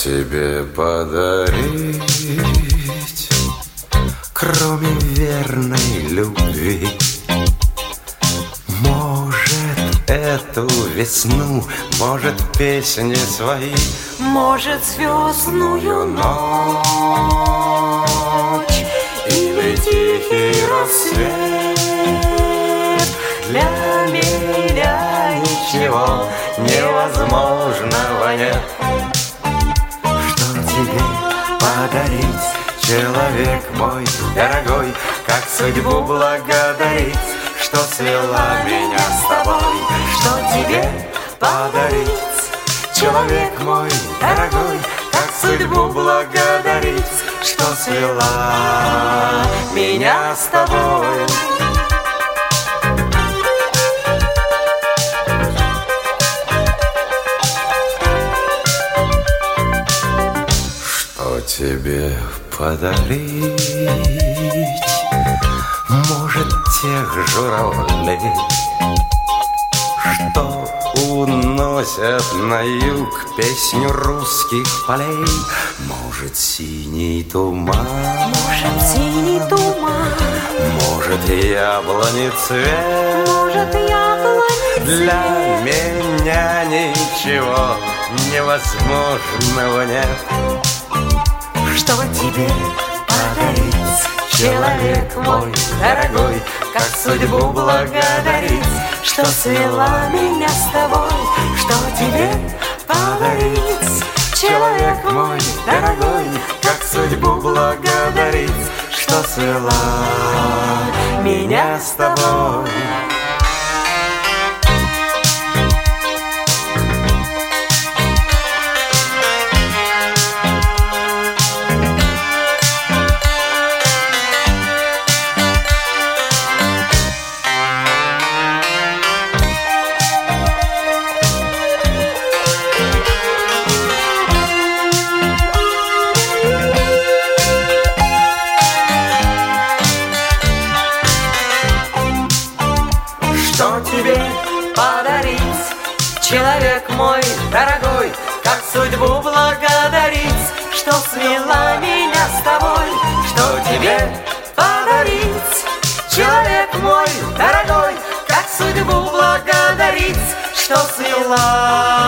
тебе подарить, кроме верной любви? Может, эту весну, может, песни свои, может, звездную ночь или тихий рассвет. Для меня ничего невозможного нет. Что тебе подарить, человек мой дорогой? Как судьбу благодарить, что свела меня с тобой? Что тебе Подарить, человек мой дорогой? Как судьбу благодарить, что свела меня с тобой? Что тебе подарить? Может, тех журавлей, что уносят на юг песню русских полей? Может, синий туман? Может, синий туман? Может, яблони цвет? Может, яблони цвет? Для меня ничего невозможного нет. Что тебе подарить, Человек мой дорогой, как судьбу благодарить, что свела меня с тобой? Что тебе подарить, человек мой дорогой, как судьбу благодарить, что свела меня с тобой? что тебе подарить, человек мой дорогой? Как судьбу благодарить, что свела меня с тобой? Что тебе подарить, человек мой дорогой? Как судьбу благодарить, что свела